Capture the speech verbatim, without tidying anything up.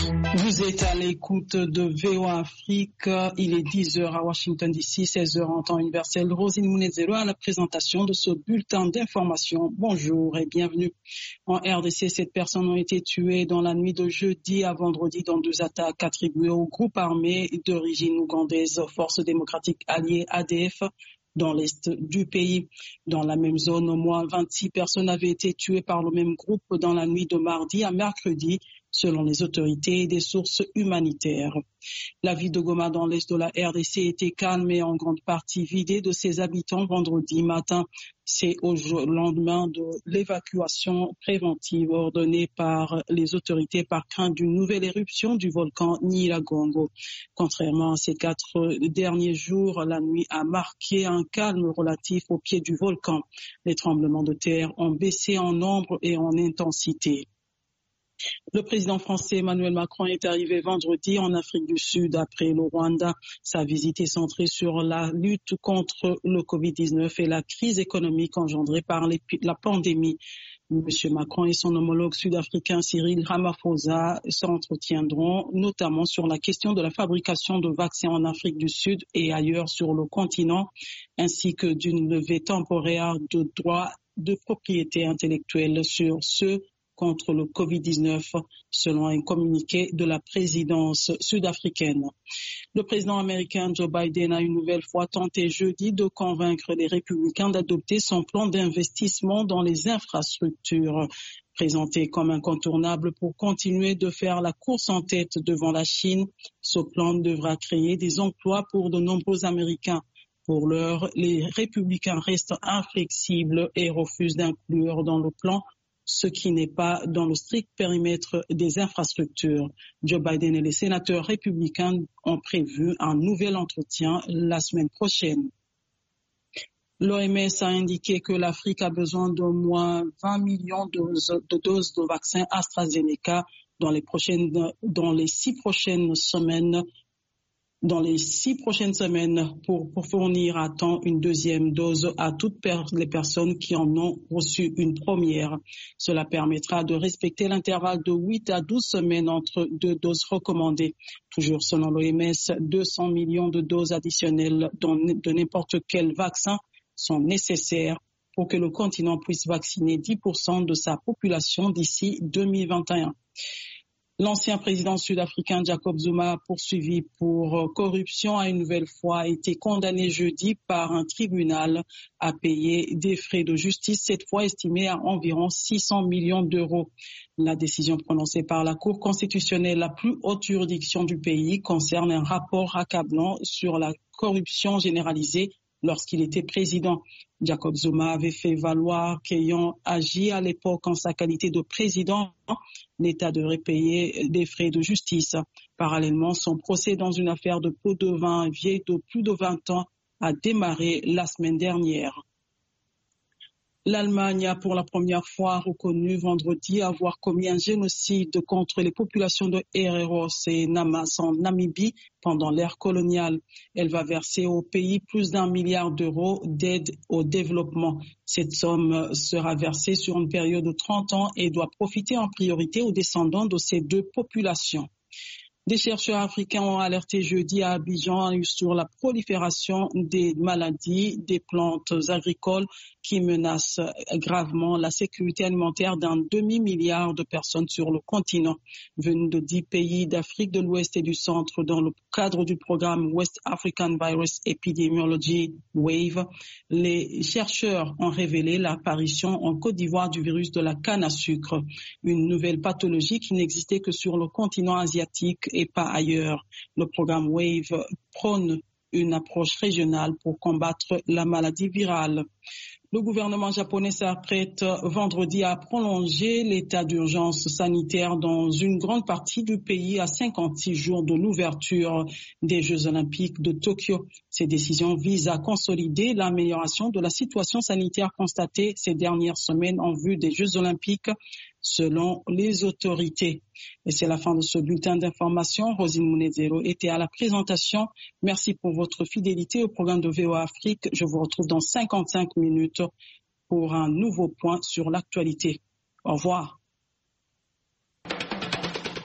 Vous êtes à l'écoute de V O A Afrique. Il est dix heures à Washington D C, seize heures en temps universel. Rosine Munezero à la présentation de ce bulletin d'information. Bonjour et bienvenue. En R D C, sept personnes ont été tuées dans la nuit de jeudi à vendredi dans deux attaques attribuées au groupe armé d'origine ougandaise Forces démocratiques alliées A D F dans l'est du pays. Dans la même zone, au moins vingt-six personnes avaient été tuées par le même groupe dans la nuit de mardi à mercredi, selon les autorités et des sources humanitaires. La ville de Goma dans l'est de la R D C était calme et en grande partie vidée de ses habitants vendredi matin. C'est au lendemain de l'évacuation préventive ordonnée par les autorités par crainte d'une nouvelle éruption du volcan Nyiragongo. Contrairement à ces quatre derniers jours, la nuit a marqué un calme relatif au pied du volcan. Les tremblements de terre ont baissé en nombre et en intensité. Le président français Emmanuel Macron est arrivé vendredi en Afrique du Sud après le Rwanda. Sa visite est centrée sur la lutte contre le covid dix-neuf et la crise économique engendrée par la pandémie. Monsieur Macron et son homologue sud-africain Cyril Ramaphosa s'entretiendront notamment sur la question de la fabrication de vaccins en Afrique du Sud et ailleurs sur le continent, ainsi que d'une levée temporaire de droits de propriété intellectuelle sur ceux contre le covid dix-neuf, selon un communiqué de la présidence sud-africaine. Le président américain Joe Biden a une nouvelle fois tenté jeudi de convaincre les républicains d'adopter son plan d'investissement dans les infrastructures. Présenté comme incontournable pour continuer de faire la course en tête devant la Chine, ce plan devra créer des emplois pour de nombreux Américains. Pour l'heure, les républicains restent inflexibles et refusent d'inclure dans le plan ce qui n'est pas dans le strict périmètre des infrastructures. Joe Biden et les sénateurs républicains ont prévu un nouvel entretien la semaine prochaine. L'O M S a indiqué que l'Afrique a besoin d'au moins vingt millions de doses, de doses de vaccins AstraZeneca dans les prochaines, dans les six prochaines semaines dans les six prochaines semaines pour, pour fournir à temps une deuxième dose à toutes per- les personnes qui en ont reçu une première. Cela permettra de respecter l'intervalle de huit à douze semaines entre deux doses recommandées. Toujours selon l'O M S, deux cents millions de doses additionnelles de n'importe quel vaccin sont nécessaires pour que le continent puisse vacciner dix pour cent de sa population d'ici deux mille vingt et un. L'ancien président sud-africain Jacob Zuma, poursuivi pour corruption, a une nouvelle fois été condamné jeudi par un tribunal à payer des frais de justice, cette fois estimés à environ six cents millions d'euros. La décision prononcée par la Cour constitutionnelle, la plus haute juridiction du pays, concerne un rapport accablant sur la corruption généralisée lorsqu'il était président. Jacob Zuma avait fait valoir qu'ayant agi à l'époque en sa qualité de président, l'État devrait payer des frais de justice. Parallèlement, son procès dans une affaire de pot de vin vieille de plus de vingt ans a démarré la semaine dernière. L'Allemagne a pour la première fois reconnu vendredi avoir commis un génocide contre les populations de Hereros et Namas en Namibie pendant l'ère coloniale. Elle va verser au pays plus d'un milliard d'euros d'aide au développement. Cette somme sera versée sur une période de trente ans et doit profiter en priorité aux descendants de ces deux populations. Des chercheurs africains ont alerté jeudi à Abidjan sur la prolifération des maladies des plantes agricoles qui menacent gravement la sécurité alimentaire d'un demi-milliard de personnes sur le continent. Venus de dix pays d'Afrique de l'Ouest et du Centre dans le cadre du programme West African Virus Epidemiology WAVE, les chercheurs ont révélé l'apparition en Côte d'Ivoire du virus de la canne à sucre, une nouvelle pathologie qui n'existait que sur le continent asiatique et pas ailleurs. Le programme WAVE prône une approche régionale pour combattre la maladie virale. Le gouvernement japonais s'apprête vendredi à prolonger l'état d'urgence sanitaire dans une grande partie du pays à cinquante-six jours de l'ouverture des Jeux olympiques de Tokyo. Ces décisions visent à consolider l'amélioration de la situation sanitaire constatée ces dernières semaines en vue des Jeux olympiques, selon les autorités. Et c'est la fin de ce bulletin d'information. Rosine Munezero était à la présentation. Merci pour votre fidélité au programme de V O A Afrique. Je vous retrouve dans cinquante-cinq minutes pour un nouveau point sur l'actualité. Au revoir.